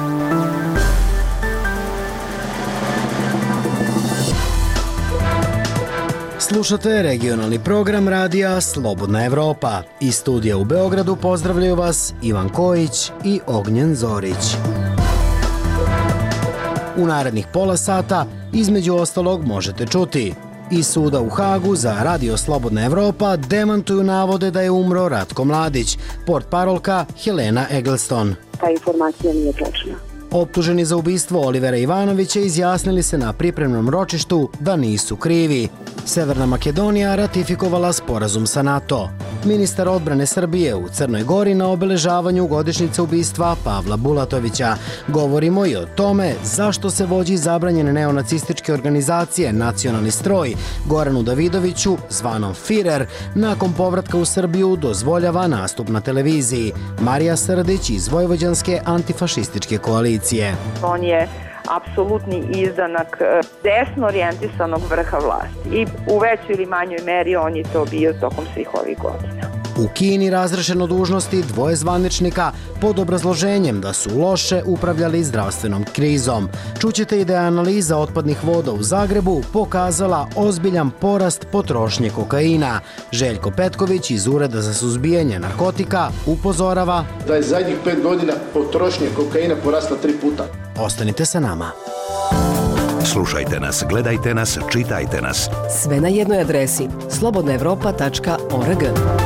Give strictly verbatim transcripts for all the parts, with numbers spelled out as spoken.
Slušate regionalni program radija Slobodna Evropa. Iz studija u Beogradu pozdravljaju vas Ivan Kojić i Ognjen Zorić. U narednih pola sata između ostalog možete čuti: iz suda u Hagu za radio Slobodna Evropa demantuju navode da je umro Ratko Mladić, portparolka Helena Eggleston. Ta informacija nije točna. Optuženi za ubistvo Olivera Ivanovića izjasnili se na pripremnom ročištu da nisu krivi. Severna Makedonija ratifikovala sporazum sa NATO. Ministar odbrane Srbije u Crnoj Gori na obeležavanju godišnjice ubistva Pavla Bulatovića. Govorimo i o tome zašto se vođi zabranjene neonacističke organizacije Nacionalni stroj Goranu Davidoviću, zvanom Firer, nakon povratka u Srbiju dozvoljava nastup na televiziji. Marija Srdić iz Vojvođanske antifašističke koalicije. On je apsolutni izdanak desno orijentisanog vrha vlasti i u većoj ili manjoj meri on je to bio tokom svih ovih godina. U Kini razrešeno dužnosti dvoje zvaničnika pod obrazloženjem da su loše upravljali zdravstvenom krizom. Čućete i da je analiza otpadnih voda u Zagrebu pokazala ozbiljan porast potrošnje kokaina. Željko Petković iz Ureda za suzbijanje narkotika upozorava da je zadnjih pet godina potrošnje kokaina porasla tri puta. Ostanite sa nama. Slušajte nas, gledajte nas, čitajte nas. Sve na jednoj adresi slobodna evropa tačka org.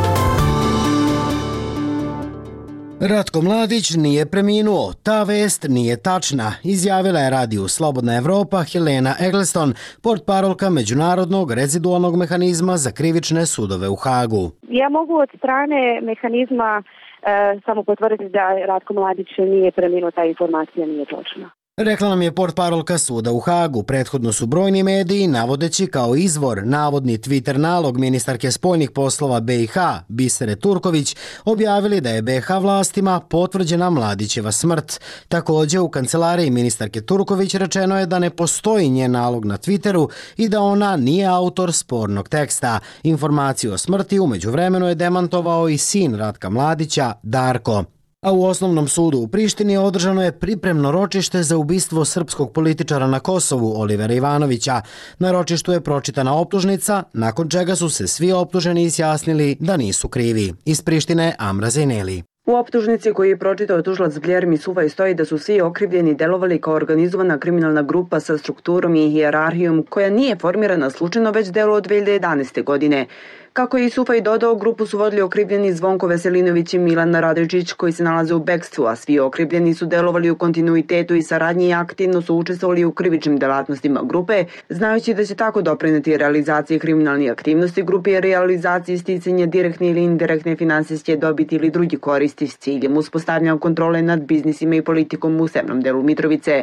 Ratko Mladić nije preminuo, ta vest nije tačna, izjavila je radiju Slobodna Evropa Helena Eggleston, portparolka Međunarodnog rezidualnog mehanizma za krivične sudove u Hagu. Ja mogu od strane mehanizma e, samo potvrditi da Ratko Mladić nije preminuo, ta informacija nije točna. Rekla nam je portparolka suda u Hagu. Prethodno su brojni mediji, navodeći kao izvor navodni Twitter nalog ministarke spoljnih poslova B i H, Bisere Turković, objavili da je B i H vlastima potvrđena Mladićeva smrt. Također u kancelariji ministarke Turković rečeno je da ne postoji njen nalog na Twitteru i da ona nije autor spornog teksta. Informaciju o smrti u međuvremenu je demantovao i sin Ratka Mladića, Darko. A u Osnovnom sudu u Prištini održano je pripremno ročište za ubistvo srpskog političara na Kosovu Olivera Ivanovića. Na ročištu je pročitana optužnica, nakon čega su se svi optuženi izjasnili da nisu krivi. Iz Prištine Amra Zejneli. U optužnici koju je pročitao tužilac Bljermi Sufaj stoji da su svi okrivljeni delovali kao organizovana kriminalna grupa sa strukturom i hijerarhijom koja nije formirana slučajno već delo od dve hiljade jedanaeste. godine. Kako je i Sufaj dodao, grupu su vodili okrivljeni Zvonko Veselinović i Milan Radojičić koji se nalaze u bekstvu, a svi okrivljeni su delovali u kontinuitetu i saradnji i aktivno su učestvovali u krivičnim delatnostima grupe, znajući da će tako doprineti realizaciji kriminalnih aktivnosti grupe i realizaciji sticanja direktne ili indirektne finansijske dobiti ili drugi koristi s ciljem uspostavljanja kontrole nad biznisima i politikom u severnom delu Mitrovice.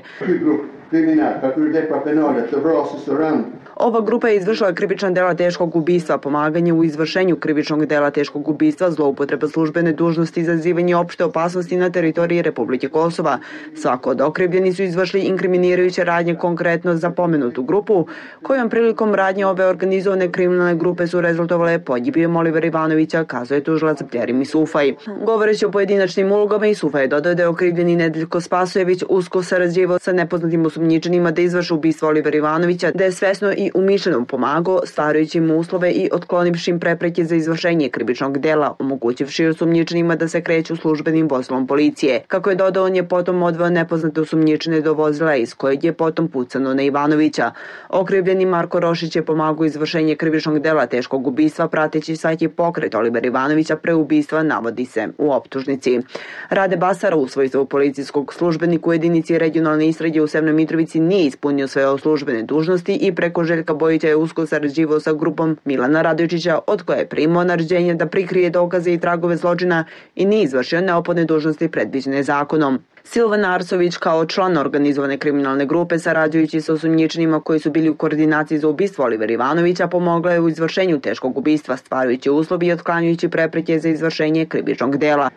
Ova grupa je izvršila krivična dela teškog ubistva, pomaganje u izvršenju krivičnog dela teškog ubistva, zloupotreba službene dužnosti, izazivanje opšte opasnosti na teritoriji Republike Kosova. Svako od okrivljeni su izvršili inkriminirajuće radnje konkretno za pomenutu grupu, kojom prilikom radnje ove organizovane kriminalne grupe su rezultovale pogibijom Olivera Ivanovića, kazuje tužilac Bljerimi Sufaj. Govoreći o pojedinačnim ulogama, i Sufaj je dodao da je okrivljeni Nedeljko Spasojević usko sarađivao sa nepoznatim osumnjičenima da izvrši ubistvo Olivera Ivanovića, da je svesno i umišljeno pomagao, stvarajući im uslove i otklonivši im prepreke za izvršenje krivičnog dela, omogućivši osumnjičenima da se kreću službenim vozilom policije. Kako je dodao, on je potom odveo nepoznate osumnjičene do vozila iz kojeg je potom pucano na Ivanovića. Okrivljeni Marko Rošić je pomagao izvršenje krivičnog dela teškog ubistva, prateći svaki pokret Olivera Ivanovića pre ubistva, navodi se u optužnici. Rade Basara u svojstvu policijskog službenika u jedinici regionalne istrage u Severnoj Mitrovici nije ispunio svoje službene dužnosti i preko Željka Bojića je usko sarađivao sa grupom Milana Radojičića, od koje je primao naređenje da prikrije dokaze i tragove zločina i nije izvršio neophodne dužnosti predviđene zakonom. Silvan Arsović kao član organizovane kriminalne grupe sarađujući sa osumnjičenima koji su bili u koordinaciji za ubistvo Olivera Ivanovića pomogla je u izvršenju teškog ubistva, stvarajući uslovi i otklanjajući prepreke za izvršenje krivičnog dela.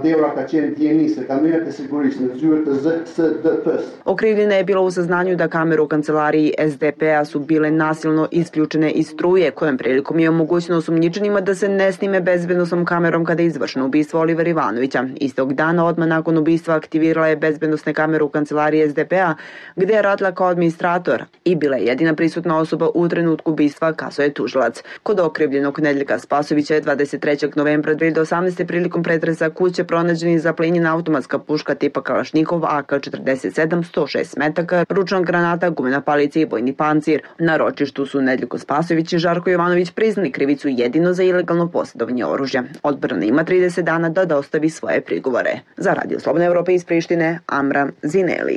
Okrivljena je bila u saznanju da kamere u kancelariji S D P-a su bile nasilno isključene iz struje, kojom prilikom je omogućeno osumnjičenima da se ne snime bezbednosnom kamerom kada je izvršeno ubistvo Olivera Ivanovića. Istog dana odmah nakon ubistva aktivirala instalirala je bezbednosne kamere u kancelariji S D P-a, gdje je radila kao administrator i bila je jedina prisutna osoba u trenutku ubistva, kazao je tužilac. Kod okrivljenog Nedeljka Spasovića je dvadeset trećeg novembra dve hiljade osamnaeste. prilikom pretresa kuće pronađena zaplenjena automatska puška tipa Kalašnikov A K četrdeset sedam, sto šest metaka, ručna granata, gumena palica i bojni pancir. Na ročištu su Nedeljko Spasović i Žarko Jovanović priznali krivicu jedino za ilegalno posjedovanje oružja. Odbrana ima trideset dana da dostavi svoje prigovore. Za Radio Slobodna Evropa iz Prištine, Amra Zineli.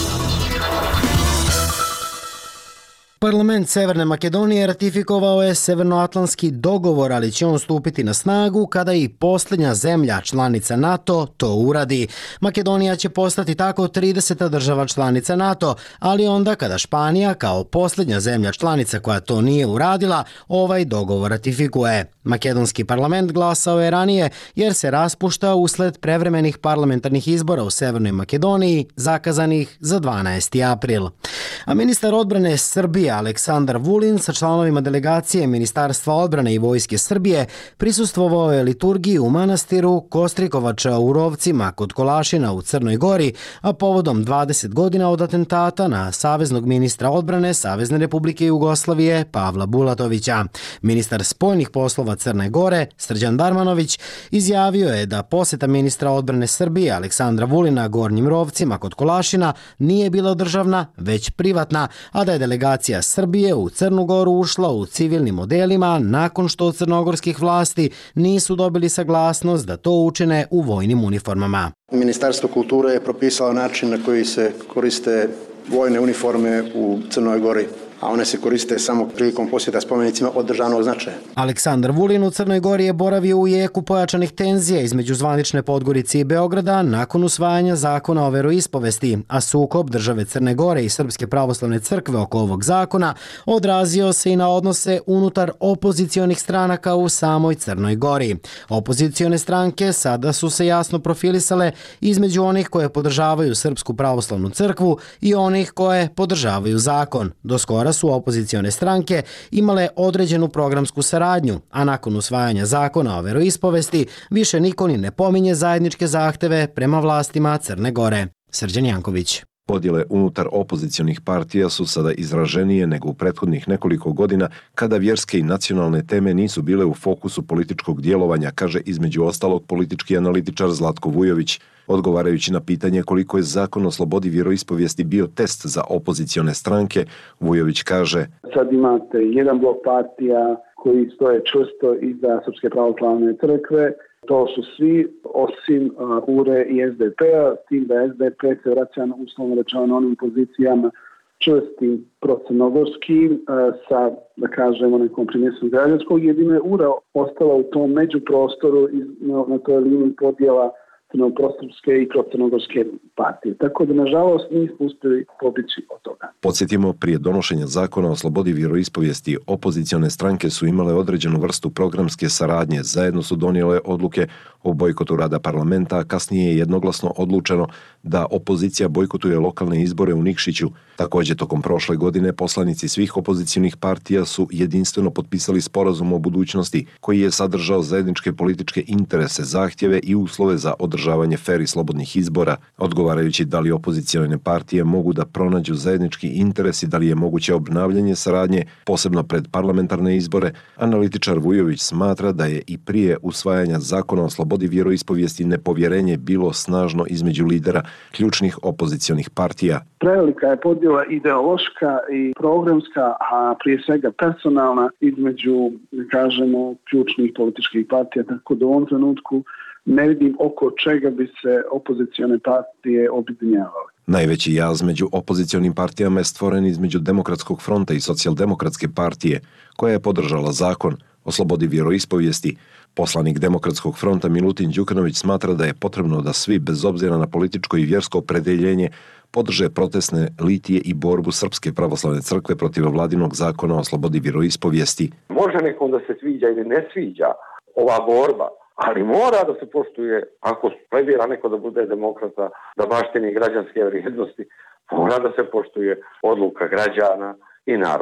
Parlament Severne Makedonije ratifikovao je Severnoatlantski dogovor, ali će on stupiti na snagu kada i posljednja zemlja članica NATO to uradi. Makedonija će postati tako trideseta država članica NATO, ali onda kada Španija kao posljednja zemlja članica koja to nije uradila, ovaj dogovor ratifikuje. Makedonski parlament glasao je ranije jer se raspušta usled prevremenih parlamentarnih izbora u Severnoj Makedoniji zakazanih za dvanaesti april. A ministar odbrane Srbije Aleksandar Vulin sa članovima delegacije Ministarstva odbrane i Vojske Srbije prisustvovao je liturgiji u manastiru Kostrikovača u Rovcima kod Kolašina u Crnoj Gori, a povodom dvadeset godina od atentata na saveznog ministra odbrane Savezne Republike Jugoslavije Pavla Bulatovića. Ministar spoljnih poslova Crne Gore Srđan Darmanović izjavio je da posjeta ministra odbrane Srbije Aleksandra Vulina Gornjim Rovcima kod Kolašina nije bila državna, već privatna, a da je delegacija Srbije u Crnu Goru ušla u civilnim modelima nakon što od crnogorskih vlasti nisu dobili saglasnost da to učine u vojnim uniformama. Ministarstvo kulture je propisalo način na koji se koriste vojne uniforme u Crnoj Gori, a one se koriste samo prilikom posjeta spomenicima od državnog značaja. Aleksandar Vulin u Crnoj Gori je boravio u jeku pojačanih tenzija između zvanične Podgorice i Beograda nakon usvajanja zakona o veroispovesti, a sukob države Crne Gore i Srpske pravoslavne crkve oko ovog zakona odrazio se i na odnose unutar opozicionih stranaka u samoj Crnoj Gori. Opozicione stranke sada su se jasno profilisale između onih koje podržavaju Srpsku pravoslavnu crkvu i onih koje podržavaju zakon. Do skora su opozicione stranke imale određenu programsku saradnju, a nakon usvajanja zakona o veroispovesti više niko ni ne pominje zajedničke zahteve prema vlastima Crne Gore. Srđan Janković. Podjele unutar opozicionih partija su sada izraženije nego u prethodnih nekoliko godina kada vjerske i nacionalne teme nisu bile u fokusu političkog djelovanja, kaže između ostalog politički analitičar Zlatko Vujović. Odgovarajući na pitanje koliko je zakon o slobodi vjeroispovijesti bio test za opozicione stranke, Vujović kaže: Sad imate jedan blok partija koji stoje čvrsto iza Srpske pravoslavne crkve. To su svi osim uh, U R E i S D P-a, s tim da S D P se vraća uslovno rečeno na onim pozicijama čvrstim procrnogorskim uh, sa, da kažemo, nekom primjesom građanskog. Jedino je U R E ostala u tom međuprostoru iz, na, na toj liniji podjela crnoprostorske i crnogorske partije. Tako da, nažalost, nismo uspjeli pobići od toga. Podsjetimo, prije donošenja zakona o slobodi vjeroispovijesti, opozicione stranke su imale određenu vrstu programske saradnje. Zajedno su donijele odluke o bojkotu rada parlamenta, a kasnije je jednoglasno odlučeno da opozicija bojkotuje lokalne izbore u Nikšiću. Također, tokom prošle godine poslanici svih opozicionih partija su jedinstveno potpisali sporazum o budućnosti, koji je sadržao zajedničke političke interese, zahtjeve i uslove za održavanje fer i slobodnih izbora. Odgovarajući da li opozicione partije mogu da pronađu zajednički interes i da li je moguće obnavljanje saradnje, posebno pred parlamentarne izbore, analitičar Vujović smatra da je i prije usvajanja zakona o slobodi vjeroispovijesti nepovjerenje bilo snažno između lidera ključnih opozicionih partija. Prevelika je podjela ideološka i programska, a prije svega personalna između, kažemo, ključnih političkih partija, tako da u ovom trenutku ne vidim oko čega bi se opozicione partije objedinjavale. Najveći jaz među opozicionim partijama je stvoren između Demokratskog fronta i Socijaldemokratske partije, koja je podržala zakon o slobodi vjeroispovijesti. Poslanik Demokratskog fronta Milutin Đukanović smatra da je potrebno da svi, bez obzira na političko i vjersko opredjeljenje, podrže protestne litije i borbu Srpske pravoslavne crkve protiv vladinog zakona o slobodi vjeroispovijesti. Može nekom da se sviđa ili ne sviđa ova borba, ali mora da se poštuje, ako pledira neko da bude demokrata, da baštini građanske vrijednosti, mora da se poštuje odluka građana i naroda.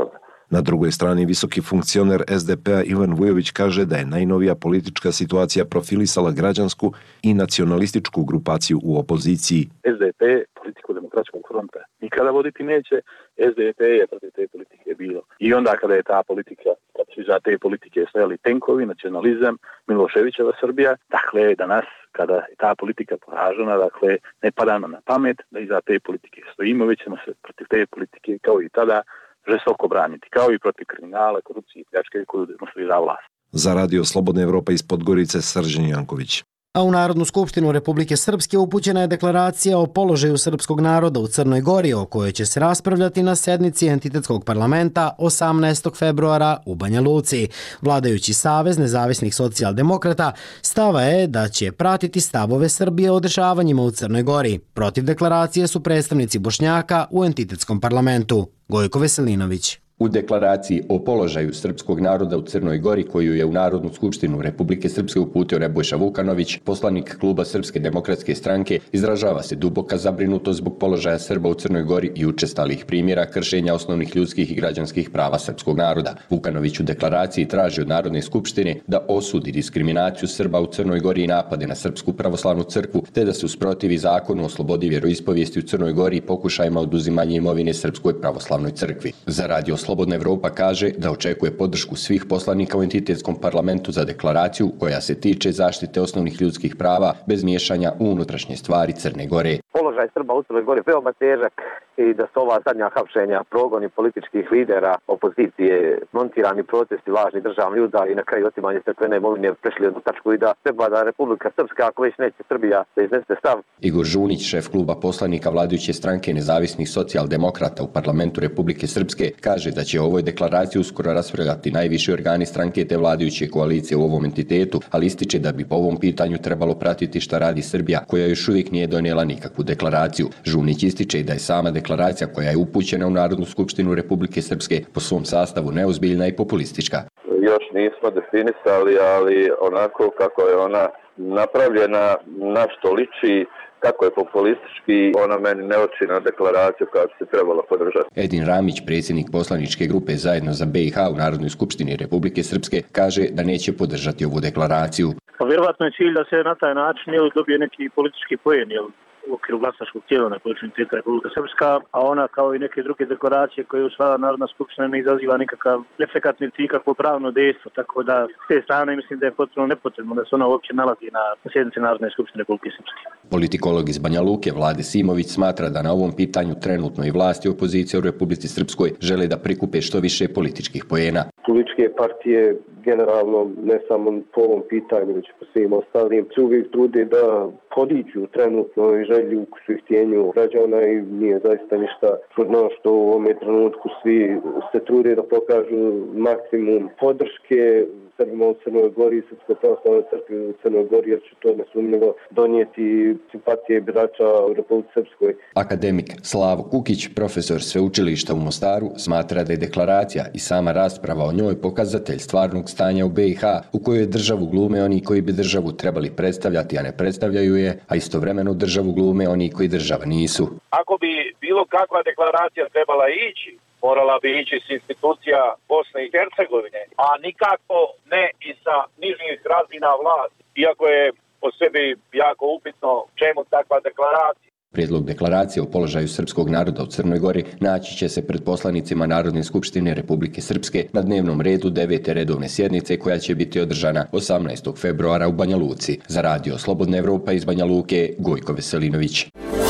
Na drugoj strani visoki funkcioner S D P-a Ivan Vujović kaže da je najnovija politička situacija profilisala građansku i nacionalističku grupaciju u opoziciji. S D P politiku demokratskog fronta nikada voditi neće, S D P je protiv te politike bilo. I onda kada je ta politika, kad su iza te politike stajali tenkovi, nacionalizam, Miloševićeva Srbija, dakle danas kada je ta politika poražena, dakle ne pada nam na pamet da iza te politike stojimo, već ćemo se protiv te politike kao i tada žestoko braniti, kao i protiv kriminala, korupcije i pljačke koju demonstrira vlast. Za radio Slobodna Evropa iz Podgorice, Srđan Janković. A u Narodnu skupštinu Republike Srpske upućena je deklaracija o položaju srpskog naroda u Crnoj Gori, o kojoj će se raspravljati na sednici entitetskog parlamenta osamnaestog februara u Banja Luci. Vladajući Savez nezavisnih socijaldemokrata stava je da će pratiti stavove Srbije o dešavanjima u Crnoj Gori. Protiv deklaracije su predstavnici Bošnjaka u entitetskom parlamentu. Gojko Veselinović. U deklaraciji o položaju srpskog naroda u Crnoj Gori, koju je u Narodnu skupštinu Republike Srpske uputio Nebojša Vukanović, poslanik kluba Srpske demokratske stranke, izražava se duboka zabrinutost zbog položaja Srba u Crnoj Gori i učestalih primjera kršenja osnovnih ljudskih i građanskih prava srpskog naroda. Vukanović u deklaraciji traži od Narodne skupštine da osudi diskriminaciju Srba u Crnoj Gori i napade na Srpsku pravoslavnu crkvu, te da se usprotivi zakonu o slobodi vjeroispovijesti u Crnoj Gori i pokušajima oduzimanja imovine Srpskoj pravoslavnoj crkvi. Za radio Slobodna Evropa kaže da očekuje podršku svih poslanika u entitetskom parlamentu za deklaraciju koja se tiče zaštite osnovnih ljudskih prava bez miješanja u unutrašnje stvari Crne Gore. Položaj Srba u Crnoj Gori veoma težak i da su ova zadnja hapšenja, progoni političkih lidera, opozicije, montirani protesti, lažni državni udari i na kraju otimanje crkvene imovine prešli jednu tačku i da treba da Republika Srpska, ako već neće Srbija, da iznese stav. Igor Žunić, šef kluba poslanika vladajuće stranke nezavisnih socijaldemokrata u parlamentu Republike Srpske, kaže da će o ovoj deklaraciji uskoro raspravljati najviši organi stranke te vladajuće koalicije u ovom entitetu, ali ističe da bi po ovom pitanju trebalo pratiti šta radi Srbija, koja još uvijek nije donijela nikakvu deklaraciju. Žunić ističe da je sama deklaracija koja je upućena u Narodnu skupštinu Republike Srpske po svom sastavu neozbiljna i populistička. Još nismo definisali, ali onako kako je ona napravljena, na što liči, kako je populistički, ona meni ne oči na deklaraciju koja bi se trebala podržati. Edin Ramić, predsjednik poslaničke grupe Zajedno za B i H u Narodnoj skupštini Republike Srpske, kaže da neće podržati ovu deklaraciju. Pa vjerovatno je cilj da se na taj način jel, dobije neki politički poen, jel, u okviru glasačkog tijela na području entiteta Republika Srpska, a ona kao i neke druge deklaracije koje usvaja Narodna skupština ne izaziva nikakav efekat niti nikakvo pravno dejstvo, tako da s te strane mislim da je potpuno nepotrebno da se ona uopće nalazi na sjednici Narodne skupštine Republike Srpske. Politikolog iz Banja Luke Vlade Simović smatra da na ovom pitanju trenutno i vlasti i opozicija u Republici Srpskoj žele da prikupe što više političkih poena. Političke partije generalno ne samo po ovom pitanju, već po svim ostalim se uvijek trude da podiću trenutno i želju u htjenju građana i nije zaista ništa čudno što u ovom trenutku svi se trude da pokažu maksimum podrške Srbima u Crnoj Gori i Srpskoj pravoslavnoj crkvi u Crnoj Gori, jer će to nesumnjivo donijeti simpatije birača u Republici Srpskoj. Akademik Slavo Kukić, profesor sveučilišta u Mostaru, smatra da je deklaracija i sama rasprava o njoj pokazatelj stvarnog stanja u B i H, u kojoj državu glume oni koji bi državu trebali predstavljati, a ne predstavljaju je, a istovremeno državu glume oni koji država nisu. Ako bi bilo kakva deklaracija trebala ići, morala bi ići s institucija Bosne i Hercegovine, a nikako ne i sa nižih razina vlasti, iako je po sebi jako upitno čemu takva deklaracija. Prijedlog deklaracije o položaju srpskog naroda u Crnoj Gori naći će se pred poslanicima Narodne skupštine Republike Srpske na dnevnom redu devete redovne sjednice koja će biti održana osamnaestog februara u Banja Luci. Za radio Slobodna Evropa iz Banja Luke, Gojko Veselinović.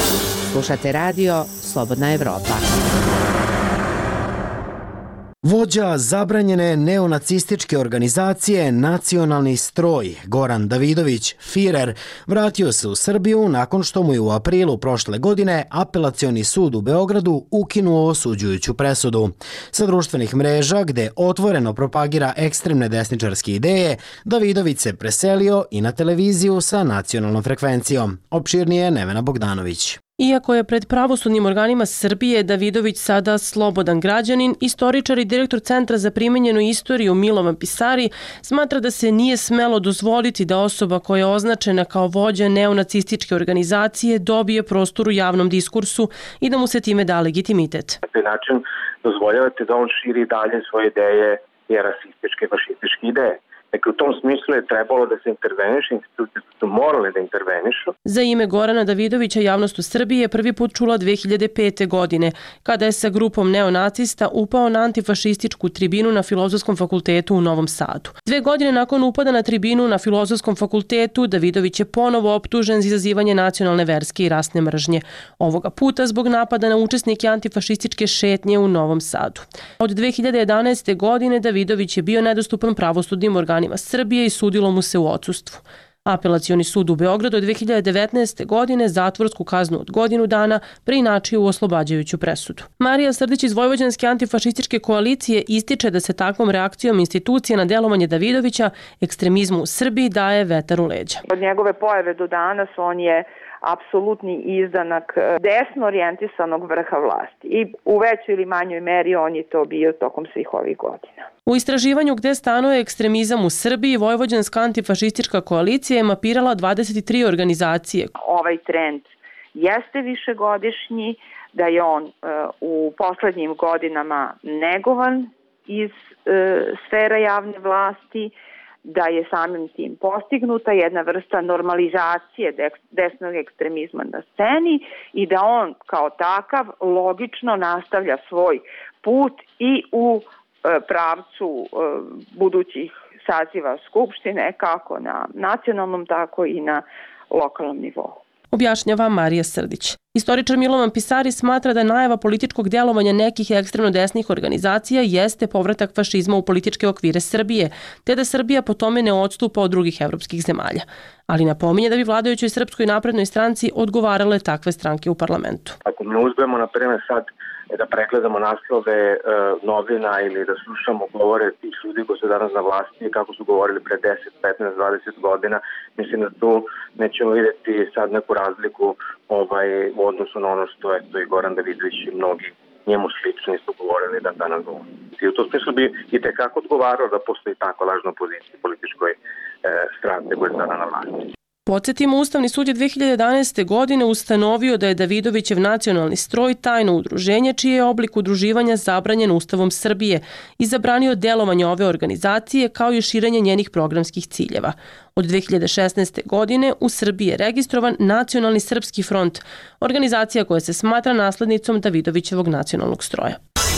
Slušate radio Slobodna Evropa. Vođa zabranjene neonacističke organizacije Nacionalni stroj, Goran Davidović, Firer, vratio se u Srbiju nakon što mu je u aprilu prošle godine Apelacioni sud u Beogradu ukinuo osuđujuću presudu. Sa društvenih mreža, gde otvoreno propagira ekstremne desničarske ideje, Davidović se preselio i na televiziju sa nacionalnom frekvencijom. Opširnije Nevena Bogdanović. Iako je pred pravosudnim organima Srbije Davidović sada slobodan građanin, istoričar i direktor Centra za primenjenu istoriju Milovan Pisari smatra da se nije smelo dozvoliti da osoba koja je označena kao vođa neonacističke organizacije dobije prostor u javnom diskursu i da mu se time da legitimitet. Na taj način dozvoljavate da on širi dalje svoje ideje i rasističke, fašističke ideje. Dakle, u tom smislu je trebalo da se interveniše, institucije su morale da intervenišu. Za ime Gorana Davidovića javnost u Srbiji je prvi put čula dve hiljade pete. godine, kada je sa grupom neonacista upao na antifašističku tribinu na Filozofskom fakultetu u Novom Sadu. Dve godine nakon upada na tribinu na Filozofskom fakultetu, Davidović je ponovo optužen za izazivanje nacionalne, verske i rasne mržnje. Ovoga puta zbog napada na učesnike antifašističke šetnje u Novom Sadu. Od dve hiljade jedanaeste. godine Davidović je bio nedostupan pravosudnim organima Srbije i sudilo mu se u odsustvu. Apelacioni sud u Beogradu od dve hiljade devetnaeste. godine zatvorsku kaznu od godinu dana preinačio u oslobađajuću presudu. Marija Srdić iz Vojvođanske antifašističke koalicije ističe da se takvom reakcijom institucije na delovanje Davidovića ekstremizmu u Srbiji daje vetar u leđa. Od njegove pojave do danas on je apsolutni izdanak desno orijentisanog vrha vlasti i u većoj ili manjoj meri on je to bio tokom svih ovih godina. U istraživanju gde stanuje ekstremizam u Srbiji, Vojvođanska antifašistička koalicija je mapirala dvadeset tri organizacije. Ovaj trend jeste višegodišnji, da je on uh, u poslednjim godinama negovan iz uh, sfera javne vlasti, da je samim tim postignuta jedna vrsta normalizacije desnog ekstremizma na sceni i da on kao takav logično nastavlja svoj put i u pravcu budućih saziva Skupštine, kako na nacionalnom, tako i na lokalnom nivou. Objašnjava Marija Srdić. Istoričar Milovan Pisari smatra da najava političkog djelovanja nekih ekstremno desnih organizacija jeste povratak fašizma u političke okvire Srbije, te da Srbija po tome ne odstupa od drugih evropskih zemalja. Ali napominje da bi vladajućoj Srpskoj naprednoj stranci odgovarale takve stranke u parlamentu. Ako mi uzmemo, na primjer, sad da pregledamo naslove e, novina ili da slušamo govore tih ljudi koji su danas na vlasti, kako su govorili pre deset, petnaest, dvadeset godina, mislim da tu nećemo vidjeti sad neku razliku ovaj, u odnosu na ono što je to i Goran Davidović i mnogi njemu slični su govorili da danas govori. I u tom smislu bi i tekako odgovarao da postoji tako lažna opozicija političkoj e, stranci koja je sada na vlasti. Podsjetimo, Ustavni sud je dve hiljade jedanaeste. godine ustanovio da je Davidovićev nacionalni stroj tajno udruženje čiji je oblik udruživanja zabranjen Ustavom Srbije i zabranio delovanje ove organizacije kao i širenje njenih programskih ciljeva. Od dve hiljade šesnaeste. godine u Srbiji je registrovan Nacionalni srpski front, organizacija koja se smatra naslednicom Davidovićevog nacionalnog stroja.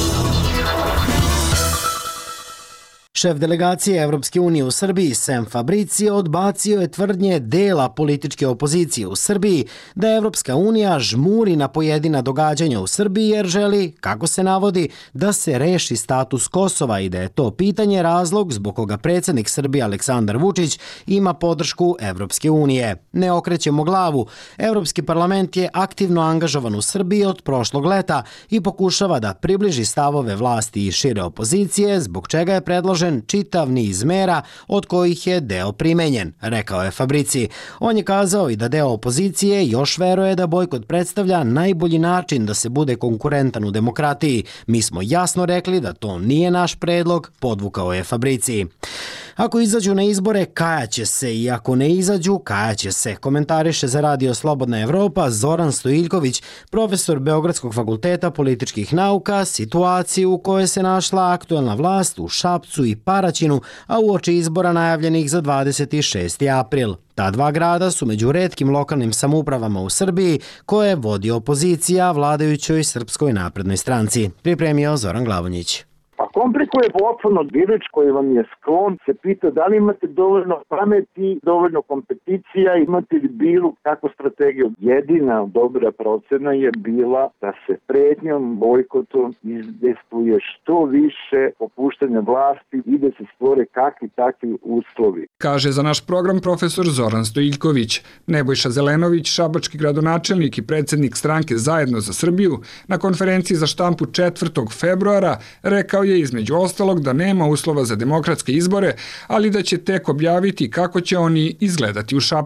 Šef delegacije Evropske unije u Srbiji, Sam Fabricio, odbacio je tvrdnje dela političke opozicije u Srbiji da Evropska unija žmuri na pojedina događanja u Srbiji jer želi, kako se navodi, da se reši status Kosova i da je to pitanje razlog zbog koga predsjednik Srbije Aleksandar Vučić ima podršku Evropske unije. Ne okrećemo glavu. Evropski parlament je aktivno angažovan u Srbiji od prošlog leta i pokušava da približi stavove vlasti i šire opozicije, zbog čega je predložen čitav niz mera od kojih je deo primenjen, rekao je Fabrici. On je kazao i da deo opozicije još veruje da bojkot predstavlja najbolji način da se bude konkurentan u demokratiji. Mi smo jasno rekli da to nije naš predlog, podvukao je Fabrici. Ako izađu na izbore, kajaće se i ako ne izađu, kajaće se, komentariše za Radio Slobodna Evropa Zoran Stojiljković, profesor Beogradskog fakulteta političkih nauka, situaciju u kojoj se našla aktuelna vlast u Šapcu i Paraćinu, a uoči izbora najavljenih za dvadeset šesti april. Ta dva grada su među retkim lokalnim samoupravama u Srbiji koje vodi opozicija vladajućoj Srpskoj naprednoj stranci. Pripremio Zoran Glavonjić. A komplikuje potpuno birač koji vam je sklon, se pita da li imate dovoljno pameti, dovoljno kompeticija, imate li bilo kakvu strategiju. Jedina dobra procena je bila da se pretnjom, bojkotom izdejstvuje što više popuštanja vlasti i da se stvore kakvi takvi uslovi. Kaže za naš program profesor Zoran Stojiljković. Nebojša Zelenović, šabački gradonačelnik i predsjednik stranke Zajedno za Srbiju, na konferenciji za štampu četvrtog februara rekao je između ostalog da nema uslova za demokratske izbore, ali da će tek objaviti kako će oni izgledati u Šapcu.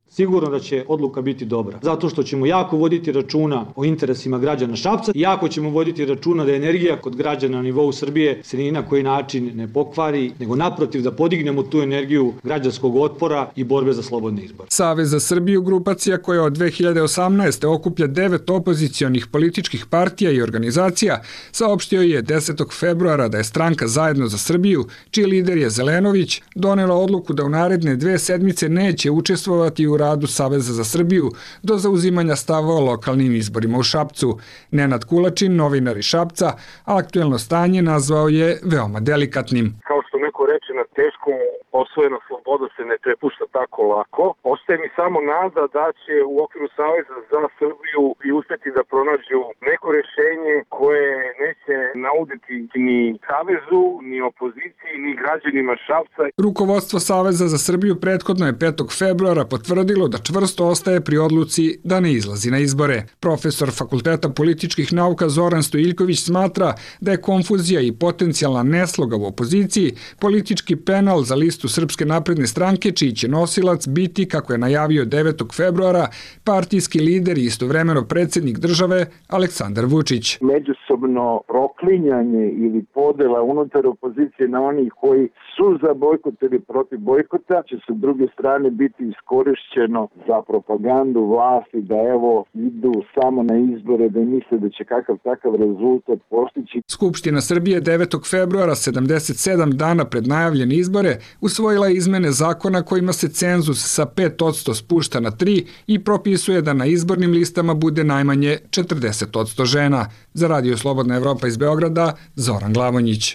Sigurno da će odluka biti dobra, zato što ćemo jako voditi računa o interesima građana Šapca i jako ćemo voditi računa da energija kod građana na nivou Srbije se ni na koji način ne pokvari, nego naprotiv da podignemo tu energiju građanskog otpora i borbe za slobodni izbor. Savez za Srbiju, grupacija koja od dve hiljade osamnaeste. okuplja devet opozicionih političkih partija i organizacija, saopštio je desetog februara da je stranka Zajedno za Srbiju, čiji lider je Zelenović, donela odluku da u naredne dve sedmice neće učestvovati u radu Saveza za Srbiju do zauzimanja stava o lokalnim izborima u Šapcu. Nenad Kulačin, novinar iz Šapca, aktuelno stanje nazvao je veoma delikatnim. Kao što neko reče, na teškom osvojena sloboda se ne prepušta tako lako. Ostaje mi samo nada da će u okviru Saveza za Srbiju i uspeti da pronađu neko rešenje koje neće nauditi ni Savezu, ni opoziciji, ni građanima Šapca. Rukovodstvo Saveza za Srbiju prethodno je petog februara potvrdilo da čvrsto ostaje pri odluci da ne izlazi na izbore. Profesor Fakulteta političkih nauka Zoran Stojiljković smatra da je konfuzija i potencijalna nesloga u opoziciji politički penal za listu Srpske napredne stranke, čiji će nosilac biti, kako je najavio devetog februara, partijski lider i istovremeno predsjednik države Aleksandar Vučić. Međusobno proklinjanje ili podela unutar opozicije na onih koji su za bojkot ili protiv bojkota će s druge strane biti iskorišćeno za propagandu vlasti da evo idu samo na izbore, da misle da će kakav takav rezultat postići. Skupština Srbije devetog februara, sedamdeset sedam dana pred najavljene izbore, usvojila izmene zakona kojima se cenzus sa pet posto spušta na tri i propisuje da na izbornim listama bude najmanje četrdeset posto žena. Za Radio Slobodna Evropa iz Beograda, Zoran Glavonjić.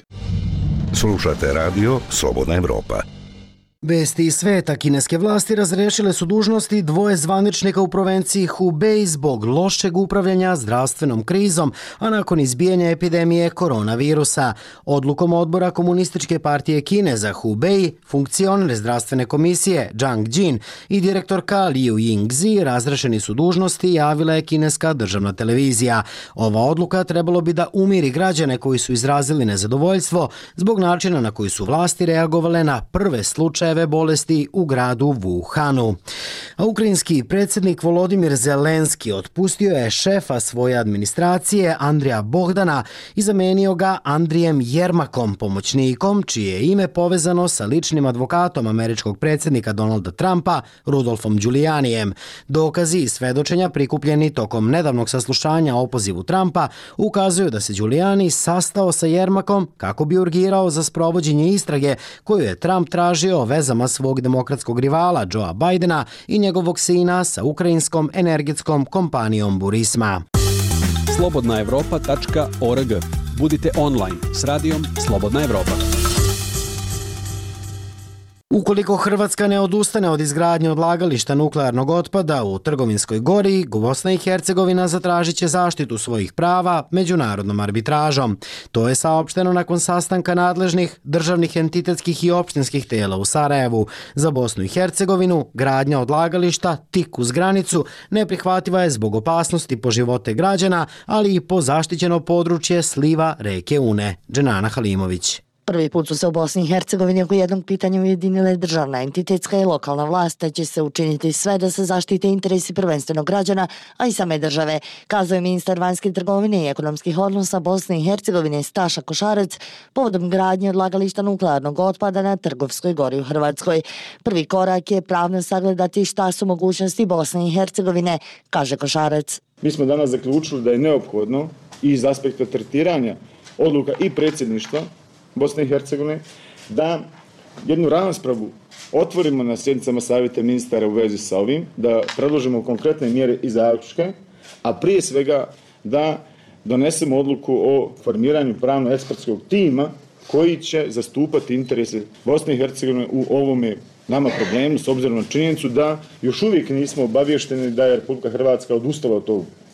Slušate radio Slobodna Evropa. Vesti iz sveta, kineske vlasti razrešile su dužnosti dvoje zvaničnika u provinciji Hubei zbog lošeg upravljanja zdravstvenom krizom, a nakon izbijanja epidemije koronavirusa. Odlukom odbora Komunističke partije Kine za Hubei, funkcioner zdravstvene komisije Zhang Jin i direktorka Liu Yingzi razrešeni su dužnosti, javila je kineska državna televizija. Ova odluka trebalo bi da umiri građane koji su izrazili nezadovoljstvo zbog načina na koji su vlasti reagovale na prve slučaje bolesti u gradu Wuhanu. A ukrajinski predsjednik Volodimir Zelenski otpustio je šefa svoje administracije Andrija Bogdana i zamenio ga Andrijem Jermakom, pomoćnikom čije je ime povezano sa ličnim advokatom američkog predsjednika Donalda Trumpa, Rudolfom Giulianijem. Dokazi i svedočenja prikupljeni tokom nedavnog saslušanja o opozivu Trumpa ukazuju da se Giuliani sastao sa Jermakom kako bi urgirao za sprovođenje istrage koju je Trump tražio o vezama svog demokratskog rivala Joea Bidena i njegovog sina sa ukrajinskom energetskom kompanijom Burisma. slobodna evropa tačka org. Budite online s radijom Slobodna Evropa. Ukoliko Hrvatska ne odustane od izgradnje odlagališta nuklearnog otpada u Trgovinskoj gori, Bosna i Hercegovina zatražit će zaštitu svojih prava međunarodnom arbitražom. To je saopšteno nakon sastanka nadležnih državnih entitetskih i opštinskih tela u Sarajevu. Za Bosnu i Hercegovinu gradnja odlagališta tik uz granicu neprihvatljiva je zbog opasnosti po živote građana, ali i po zaštićeno područje sliva reke Une. Dženana Halimović. Prvi put su se u Bosni i Hercegovini oko jednog pitanja ujedinile državna, entitetska i lokalna vlast, te će se učiniti sve da se zaštite interesi prvenstveno građana, a i same države, kazao je ministar vanjske trgovine i ekonomskih odnosa Bosne i Hercegovine Staša Košarec povodom gradnje odlagališta nuklearnog otpada na Trgovskoj gori u Hrvatskoj. Prvi korak je pravno sagledati šta su mogućnosti Bosne i Hercegovine, kaže Košarec. Mi smo danas zaključili da je neophodno i iz aspekta tretiranja odluka i predsjedništva Bosne i Hercegovine da jednu raspravu otvorimo na sjednicama savjeta ministara u vezi sa ovim, da predložimo konkretne mjere i zaključke, a prije svega da donesemo odluku o formiranju pravno-ekspertskog tima koji će zastupati interese Bosne i Hercegovine u ovome nama problemu, s obzirom na činjenicu da još uvijek nismo obavješteni da je Republika Hrvatska odustala od tog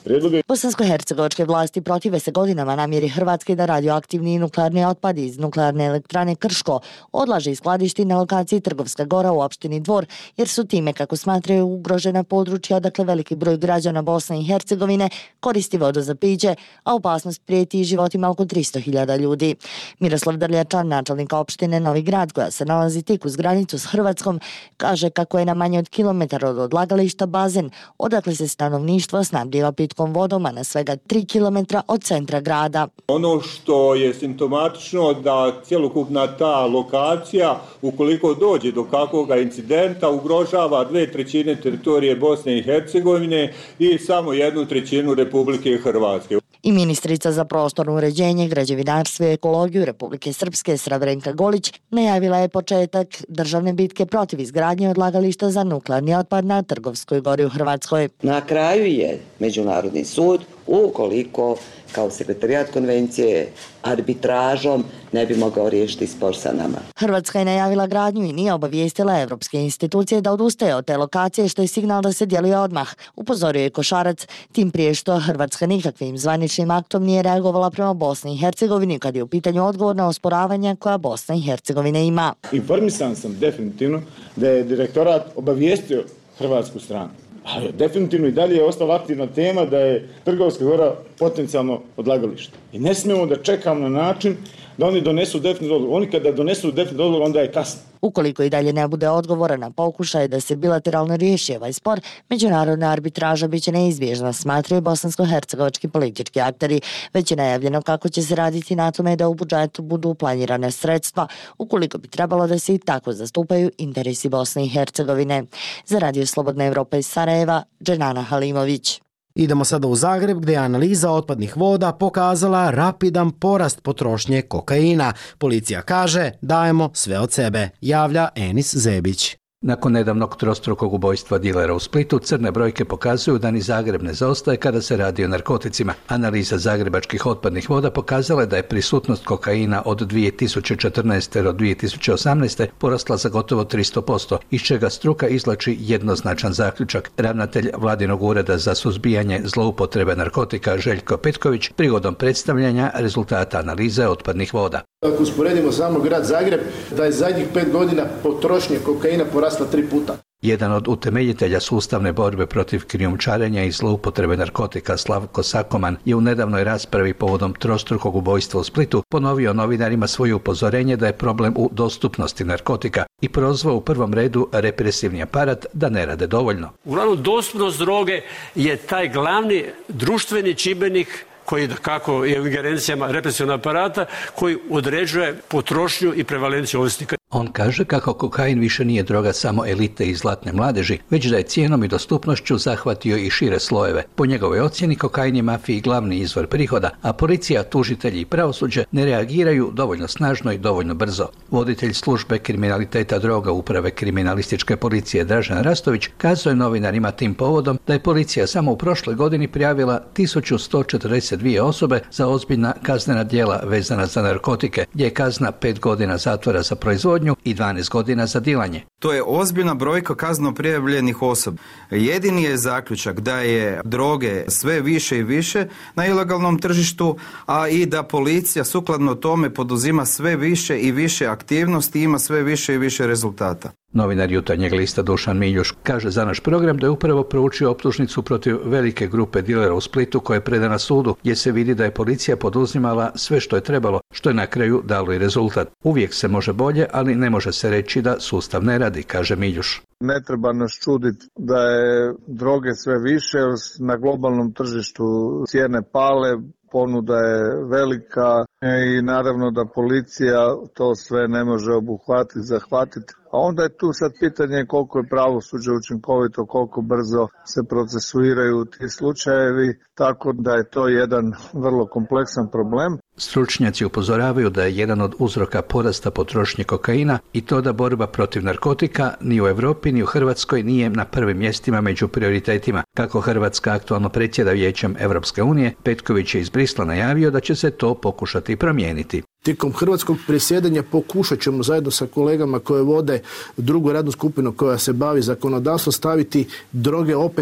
prijedloge. Bosansko-hercegovačke vlasti protive se godinama namjeri Hrvatske da radioaktivni i nuklearni otpad iz nuklearne elektrane Krško odlaže i skladišti na lokaciji Trgovska Gora u opštini Dvor, jer su time, kako smatraju, ugrožena područja odakle veliki broj građana Bosne i Hercegovine koristi vodu za piće, a opasnost prijeti i životima oko tristo hiljada ljudi. Miroslav Drljačan, načelnik opštine Novi Grad, koja se nalazi tik uz granicu s Hrvatskom, kaže kako je na manje od kilometar od odlagališta bazen, odakle se stanovništvo snabdijeva pitkom vodom, a na svega tri kilometra od centra grada. Ono što je simptomatično da cjelokupna ta lokacija, ukoliko dođe do kakvog incidenta, ugrožava dve trećine teritorije Bosne i Hercegovine i samo jednu trećinu Republike Hrvatske. I ministrica za prostorno uređenje, građevinarstvo i ekologiju Republike Srpske Sravrenka Golić najavila je početak državne bitke protiv izgradnje odlagališta za nuklearni otpad na Trgovskoj Gori u Hrvatskoj. Na kraju je Međunarodni sud, ukoliko kao sekretarijat konvencije arbitražom ne bi mogao riješiti spor sa nama. Hrvatska je najavila gradnju i nije obavijestila evropske institucije da odustaje od te lokacije, što je signal da se djeluje odmah. Upozorio je Košarac, tim prije što Hrvatska nikakvim zvaničnim aktom nije reagovala prema Bosni i Hercegovini kad je u pitanju odgovor na osporavanja koja Bosna i Hercegovina ima. Informisan sam definitivno da je direktorat obavijestio hrvatsku stranu. Ali definitivno i dalje je ostala aktivna tema da je Trgovska Gora potencijalno odlagalište. I ne smijemo da čekamo na način da oni donesu definitivnu odluku. Oni kada donesu definitivnu odluku, onda je kasno. Ukoliko i dalje ne bude odgovora na pokušaj da se bilateralno riješi ovaj spor, međunarodna arbitraža biće neizbježna, smatraju bosansko-hercegovački politički akteri. Već je najavljeno kako će se raditi na tome da u budžetu budu planirane sredstva, ukoliko bi trebalo da se i tako zastupaju interesi Bosne i Hercegovine. Za Radio Slobodna Evropa iz Sarajeva, Dženana Halimović. Idemo sada u Zagreb, gdje je analiza otpadnih voda pokazala rapidan porast potrošnje kokaina. Policija kaže, dajemo sve od sebe, javlja Enis Zebić. Nakon nedavnog trostrukog ubojstva dilera u Splitu, crne brojke pokazuju da ni Zagreb ne zaostaje kada se radi o narkoticima. Analiza zagrebačkih otpadnih voda pokazala je da je prisutnost kokaina od dvije tisuće četrnaeste do dvije tisuće osamnaeste porasla za gotovo tristo posto, iz čega struka izvlači jednoznačan zaključak. Ravnatelj Vladinog ureda za suzbijanje zloupotrebe narkotika Željko Petković prigodom predstavljanja rezultata analize otpadnih voda. Ako usporedimo samo grad Zagreb, da je zadnjih pet godina potrošnje kokaina porasla tri puta. Jedan od utemeljitelja sustavne borbe protiv krijumčarenja i zloupotrebe narkotika Slavko Sakoman je u nedavnoj raspravi povodom trostrukog ubojstva u Splitu ponovio novinarima svoje upozorenje da je problem u dostupnosti narkotika i prozvao u prvom redu represivni aparat da ne rade dovoljno. Uglavnom, dostupnost droge je taj glavni društveni čimbenik koji kako je u ingerencijama represivnog aparata koji određuje potrošnju i prevalenciju ovisnika. On kaže kako kokain više nije droga samo elite i zlatne mladeži, već da je cijenom i dostupnošću zahvatio i šire slojeve. Po njegovoj ocjeni kokain je mafiji glavni izvor prihoda, a policija, tužitelji i pravosuđe ne reagiraju dovoljno snažno i dovoljno brzo. Voditelj službe kriminaliteta droga uprave kriminalističke policije Dražen Rastović kazao je novinarima tim povodom da je policija samo u prošloj godini prijavila tisuću sto četrdeset dvije osobe za ozbiljna kaznena djela vezana za narkotike, gdje je kazna pet godina zatvora za proizvodnju i dvanaest godina za dilanje. To je ozbiljna brojka kazneno prijavljenih osoba. Jedini je zaključak da je droge sve više i više na ilegalnom tržištu, a i da policija sukladno tome poduzima sve više i više aktivnosti i ima sve više i više rezultata. Novinar Jutarnjeg lista Dušan Miljuš kaže za naš program da je upravo proučio optužnicu protiv velike grupe dilera u Splitu koja je predana sudu, gdje se vidi da je policija poduzimala sve što je trebalo, što je na kraju dalo i rezultat. Uvijek se može bolje, ali ne može se reći da sustav ne radi, kaže Miljuš. Ne treba nas čuditi da je droge sve više, na globalnom tržištu cijene pale, ponuda je velika i naravno da policija to sve ne može obuhvatiti, zahvatiti. A onda je tu sad pitanje koliko je pravosuđe učinkovito, koliko brzo se procesuiraju ti slučajevi, tako da je to jedan vrlo kompleksan problem. Stručnjaci upozoravaju da je jedan od uzroka porasta potrošnje kokaina i to da borba protiv narkotika ni u Europi ni u Hrvatskoj nije na prvim mjestima među prioritetima. Kako Hrvatska aktualno predsjeda Vijećem Europske unije, Petković je iz Brisla najavio da će se to pokušati promijeniti. Tijekom hrvatskog predsjedanja pokušat ćemo zajedno sa kolegama koje vode drugu radnu skupinu koja se bavi zakonodavstvom staviti droge opet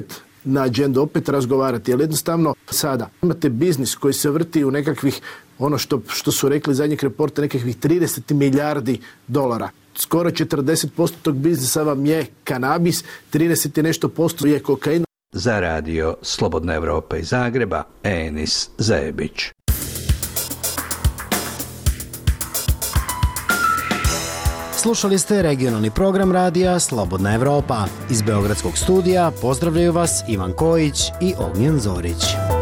na agendu opet razgovarati, jer jednostavno sada imate biznis koji se vrti u nekakvih, ono što, što su rekli zadnjeg reporta, nekakvih trideset milijardi dolara. Skoro četrdeset posto tog biznisa vam je kanabis, trideset i nešto posto je kokain. Za radio Slobodna Evropa iz Zagreba, Enis Zajebić. Slušali ste regionalni program radija Slobodna Evropa. Iz Beogradskog studija pozdravljaju vas Ivan Kojić i Ognjen Zorić.